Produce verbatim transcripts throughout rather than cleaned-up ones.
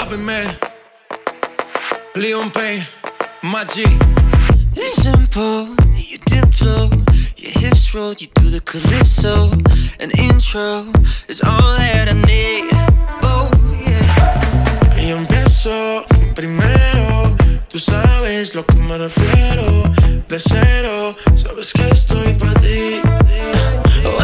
Copy man, Leon Payne, my G. It's simple, you diplo, your hips roll, you do the calypso. An intro is all that I need. Oh yeah. Y empiezo primero, tú sabes lo que me refiero. De cero, sabes que estoy pa' ti. Oh,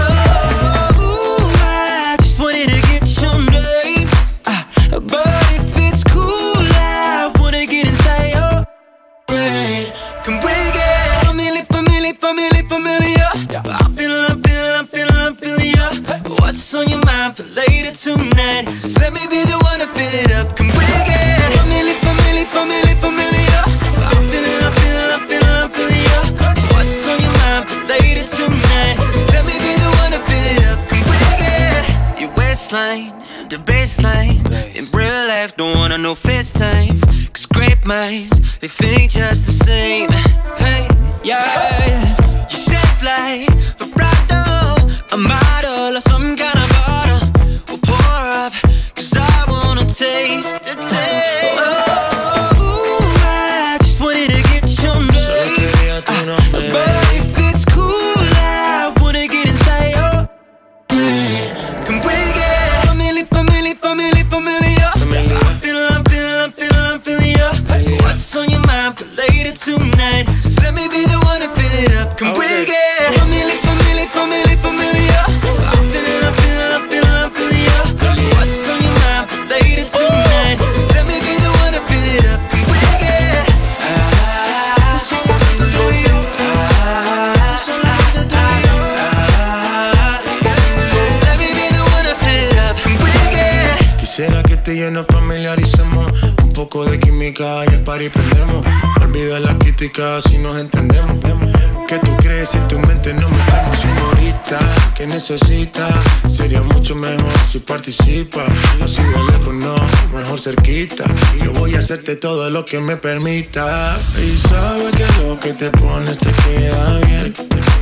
I just wanted to get your name, uh, but if it's cool, I wanna get inside your brain. Can we get familiar, familiar, familiar, familiar? I'm feeling, I'm feeling, I'm feeling, I'm feeling ya. What's on your mind for later tonight? Let me be the one to fill it up. Can we get familiar, familiar, familiar, familiar? I'm feeling, I'm feeling, I'm feeling, I'm feeling ya. What's on your mind for later tonight? Let me be the one to fill it up. Can we get your waistline, the baseline? In real life, don't wanna know FaceTime, cause great minds, they think just the same. Hey, yeah, you shape like vibrato, a model or some kind of bottle. We'll pour up, cause I wanna taste the taste. Oh, I just wanted to get your name, uh, but if it's cool, I wanna get inside your brain. Can we get familiar, familiar, familiar, familiar? I'm feeling, I'm feeling, I'm feeling, I'm feeling ya. What's on your mind for later tonight? Let me be the one to fill it up. Can we get familiar, familiar, familiar, familiar? I'm feeling, I'm feeling, I'm feeling, I'm feeling ya. What's on your mind for later tonight? Let me be the one to fill it up. Can we get ah, solamente tú y yo, ah, solamente tú y yo, ah, let me be the one to fill it up. Can we get Quisiera que tú y yo nos familiaricemos, un poco de química y el party prendemos. Olvida la crítica si nos entendemos. ¿Qué tú crees si en tu mente nos metemos? Señorita, ¿qué necesitas? Sería mucho mejor si participas. Así de lejos no, mejor cerquita. Yo voy a hacerte todo lo que me permita. Y sabes que lo que te pones te queda bien.